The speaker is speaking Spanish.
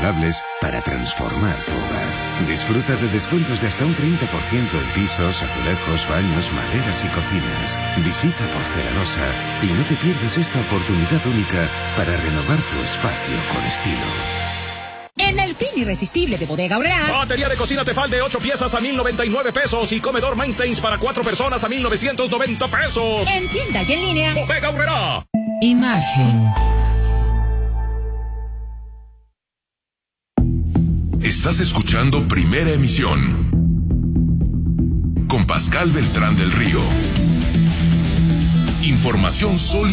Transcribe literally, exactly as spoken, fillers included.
inigualables para transformar tu hogar. Disfruta de descuentos de hasta un treinta por ciento en pisos, azulejos, baños, maderas y cocinas. Visita Porcelanosa y no te pierdas esta oportunidad única para renovar tu espacio con estilo. En el fin irresistible de Bodega Aurrerá. Batería de cocina Tefal de ocho piezas a mil noventa y nueve pesos y comedor Mainstays para cuatro personas a mil novecientos noventa pesos. En tienda y en línea. Bodega Aurrerá. Imagen. Estás escuchando Primera Emisión con Pascal Beltrán del Río. Información sólida.